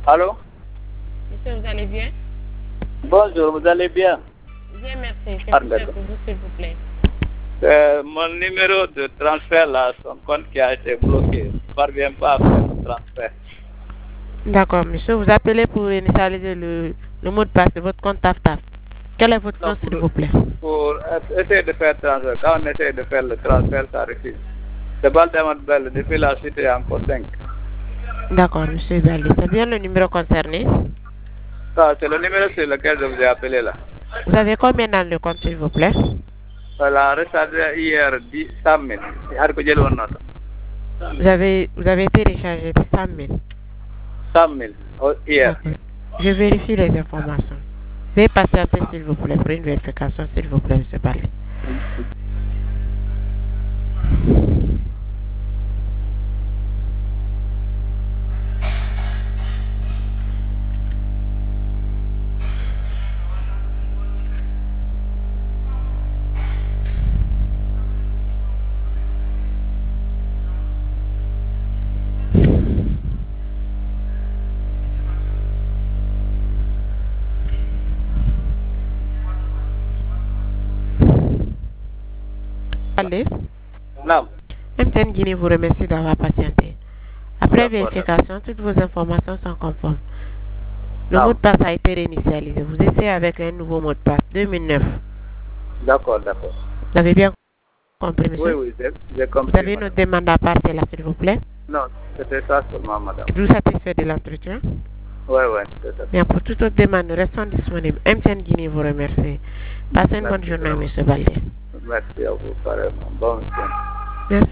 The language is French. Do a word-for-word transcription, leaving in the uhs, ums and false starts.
Allô? Monsieur, vous allez bien? Bonjour, vous allez bien? Bien, merci. C'est Ah, monsieur d'accord. pour vous, s'il vous plaît. Euh, mon numéro de transfert, là, son compte qui a été bloqué. Je ne parviens pas à faire le transfert. D'accord, monsieur. Vous appelez pour initialiser le, le mot de passe de votre compte TAF-TAF. Quel est votre Non, nom, s'il pour, vous plaît? pour essayer de faire le transfert. Quand on essaie de faire le transfert, ça refuse. C'est Baldaman Bell, depuis la cité encore cinq. D'accord, monsieur Bali. C'est bien le numéro concerné? Ça, c'est le numéro sur lequel je vous ai appelé là. Vous avez combien dans le compte, s'il vous plaît? Voilà, rechargé hier dix cent mille. Vous avez, vous avez téléchargé cent mille. cent mille, oh, hier. D'accord. Je vérifie les informations. Veuillez patienter, s'il vous plaît, pour une vérification, s'il vous plaît, monsieur Bali. Allez. Non. M T N Guinée vous remercie d'avoir patienté. Après vérification, toutes vos informations sont conformes. Le Non. mot de passe a été réinitialisé. Vous essayez avec un nouveau mot de passe deux mille neuf. D'accord, d'accord. Vous avez bien compris, monsieur? Oui, oui, j'ai compris. Vous avez une autre demande à partir là, s'il vous plaît? Non, c'était ça seulement, madame. Êtes-vous satisfait de l'entretien? Oui, oui, c'est ça. Bien, pour toute autre demande, nous restons disponibles. M T N Guinée vous remercie. Passez une bonne journée, monsieur Baldé. Merci à vous, carrément. Bon week-end. Merci.